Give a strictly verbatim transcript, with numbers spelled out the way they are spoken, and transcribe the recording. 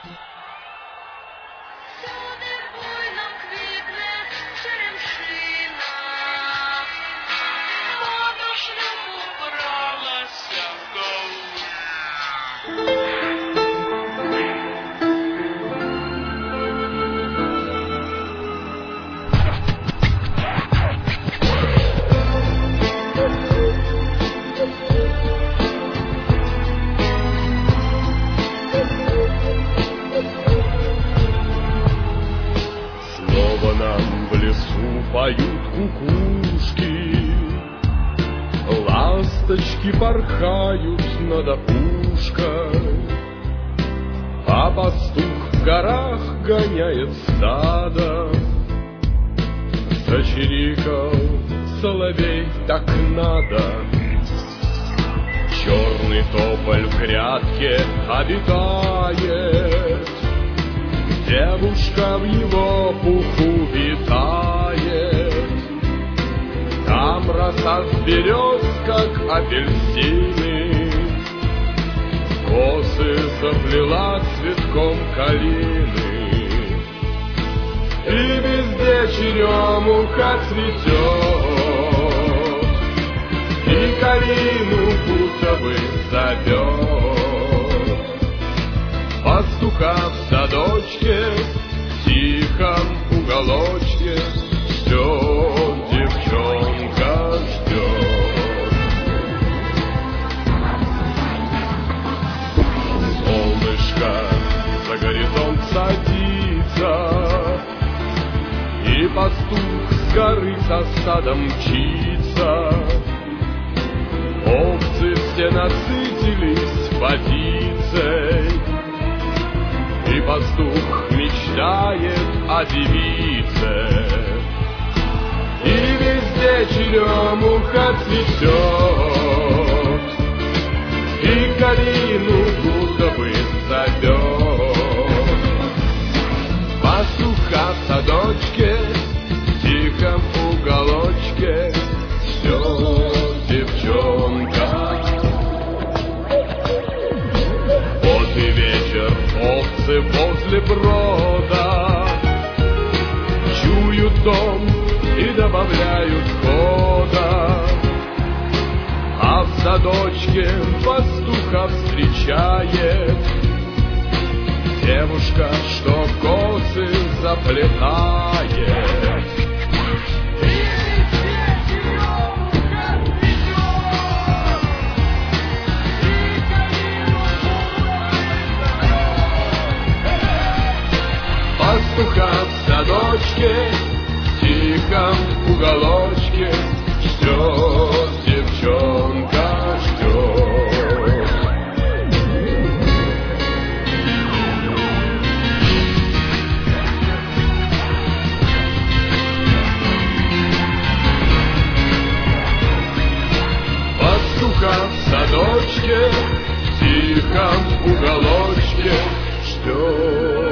Поют кукушки, ласточки порхают над опушкой, а пастух в горах гоняет стадо. Зачирикал соловей, так надо. Черный тополь в грядке обитает, девушка в его пуху витает. Там роса с берез, как апельсины, косы заплела цветком калины. И везде черемуха цветет, и калину будто бы зовет. Пастуха в садочке, в тихом уголочке ждет, девчонка ждет. Солнышко за горизонт садится, и пастух с горы со стадом мчится. Овцы все насытились водицей, и пастух мечтает о девице. И везде черемуха цветет, и калину будто бы зовет. Пастуха в садочке, в тихом уголочке ждет девчонка. Вот и вечер, овцы возле брода чуют дом и добавляют хода, а в садочке пастуха встречает девушка, что косы заплетает. Пастуха в садочке, в тихом уголочке ждет, девчонка ждет. Пастуха в садочке, в тихом уголочке ждет.